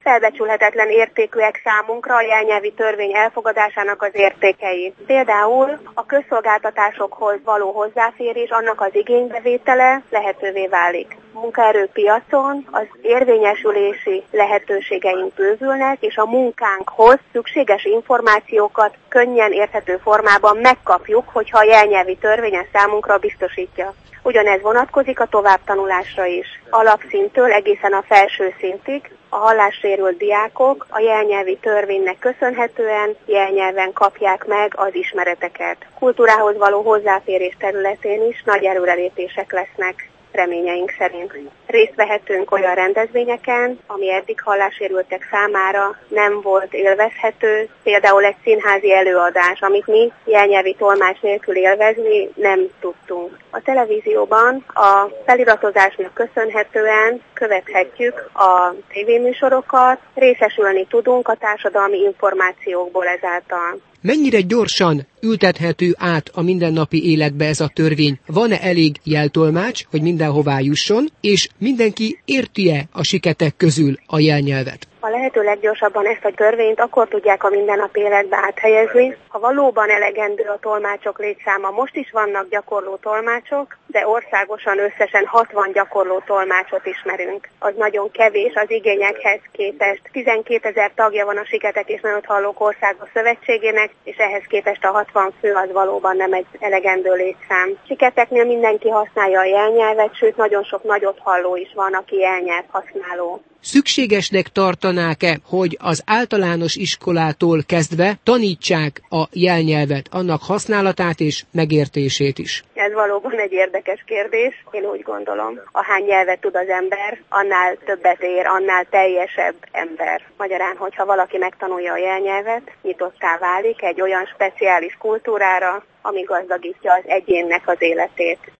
felbecsülhetetlen értékűek számunkra a jelnyelvi törvény elfogadásának az értékei. Például a közszolgáltatásokhoz való hozzáférés, annak az igénybevétele lehetővé válik. A munkaerőpiacon az érvényesülési lehetőségeink bővülnek, és a munkánkhoz szükséges információkat könnyen érthető formában megkapjuk, hogyha a jelnyelvi törvény ezt számunkra biztosítja. Ugyanez vonatkozik a továbbtanulásra is. Alapszinttől egészen a felső szintig a hallássérült diákok a jelnyelvi törvénynek köszönhetően jelnyelven kapják meg az ismereteket. Kultúrához való hozzáférés területén is nagy előrelépések lesznek, reményeink szerint. Részt vehetünk olyan rendezvényeken, ami eddig hallássérültek számára nem volt élvezhető, például egy színházi előadás, amit mi jelnyelvi tolmács nélkül élvezni nem tudtunk. A televízióban a feliratozásnak köszönhetően követhetjük a tévéműsorokat, részesülni tudunk a társadalmi információkból ezáltal. Mennyire gyorsan ültethető át a mindennapi életbe ez a törvény? Van-e elég jeltolmács, hogy mindenhová jusson, és mindenki érti-e a siketek közül a jelnyelvet? A lehető leggyorsabban ezt a törvényt akkor tudják a mindennapi életbe áthelyezni, ha valóban elegendő a tolmácsok létszáma. Most is vannak gyakorló tolmácsok, de országosan összesen 60 gyakorló tolmácsot ismerünk. Az nagyon kevés az igényekhez képest. 12 000 tagja van a Siketek és Nagyothallók Országos Szövetségének, és ehhez képest a 60 fő az valóban nem egy elegendő létszám. Siketeknél mindenki használja a jelnyelvet, sőt nagyon sok nagyothalló is van, aki jelnyelvhasználó. Szükségesnek tartanák-e, hogy az általános iskolától kezdve tanítsák a jelnyelvet, annak használatát és megértését is? Ez valóban egy érdekes kérdés, én úgy gondolom. Ahány nyelvet tud az ember, annál többet ér, annál teljesebb ember. Magyarán, hogyha valaki megtanulja a jelnyelvet, nyitottá válik egy olyan speciális kultúrára, ami gazdagítja az egyénnek az életét.